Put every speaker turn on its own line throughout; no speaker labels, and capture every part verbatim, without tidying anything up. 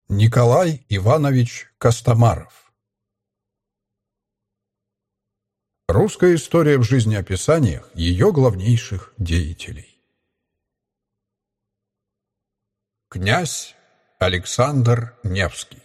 Николай Иванович Костомаров. Русская история в жизнеописаниях ее главнейших деятелей. Князь Александр Невский.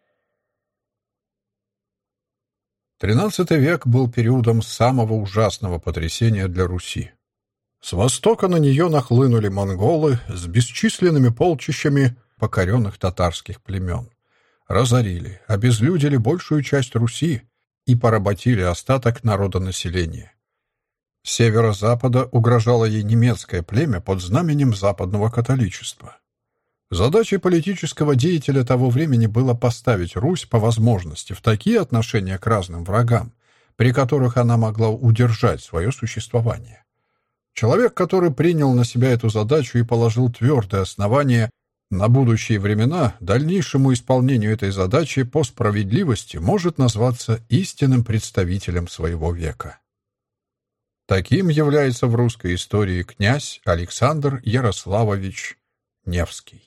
тринадцатый век был периодом самого ужасного потрясения для Руси. С востока на нее нахлынули монголы с бесчисленными полчищами покоренных татарских племен, разорили, обезлюдили большую часть Руси и поработили остаток народонаселения. С северо-запада угрожало ей немецкое племя под знаменем западного католичества. Задачей политического деятеля того времени было поставить Русь по возможности в такие отношения к разным врагам, при которых она могла удержать свое существование. Человек, который принял на себя эту задачу и положил твердое основание на будущие времена, дальнейшему исполнению этой задачи по справедливости может назваться истинным представителем своего века. Таким является в русской истории князь Александр Ярославович Невский.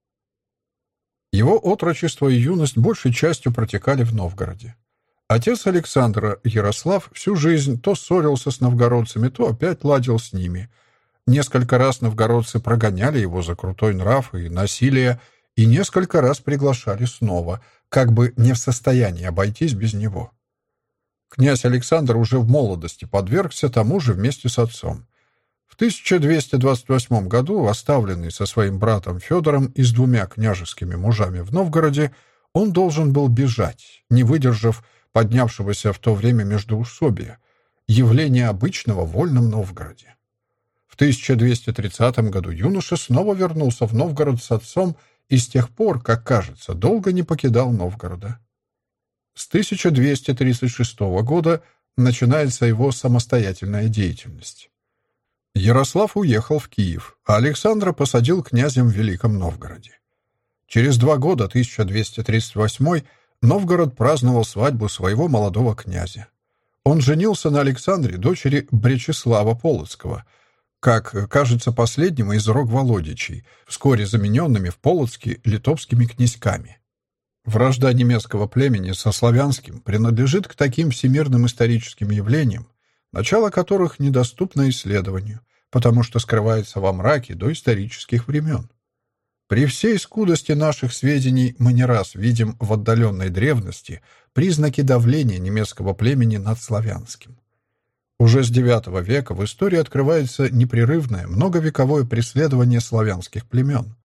Его отрочество и юность большей частью протекали в Новгороде. Отец Александра, Ярослав, всю жизнь то ссорился с новгородцами, то опять ладил с ними. Несколько раз новгородцы прогоняли его за крутой нрав и насилие, и несколько раз приглашали снова, как бы не в состоянии обойтись без него. Князь Александр уже в молодости подвергся тому же вместе с отцом. В тысяча двести двадцать восьмом году, оставленный со своим братом Федором и с двумя княжескими мужами в Новгороде, он должен был бежать, не выдержав поднявшегося в то время междоусобия, явления обычного в вольном Новгороде. В тысяча двести тридцатом году юноша снова вернулся в Новгород с отцом и с тех пор, как кажется, долго не покидал Новгорода. С тысяча двести тридцать шестого года начинается его самостоятельная деятельность. Ярослав уехал в Киев, а Александра посадил князем в Великом Новгороде. Через два года, тысяча двести тридцать восьмой, Новгород праздновал свадьбу своего молодого князя. Он женился на Александре, дочери Бречеслава Полоцкого, как кажется последнему из Рогволодичей, вскоре замененными в Полоцке литовскими князьками. Вражда немецкого племени со славянским принадлежит к таким всемирным историческим явлениям, начало которых недоступно исследованию, потому что скрывается во мраке доисторических времен. При всей скудости наших сведений мы не раз видим в отдаленной древности признаки давления немецкого племени над славянским. Уже с девятого века в истории открывается непрерывное, многовековое преследование славянских племен.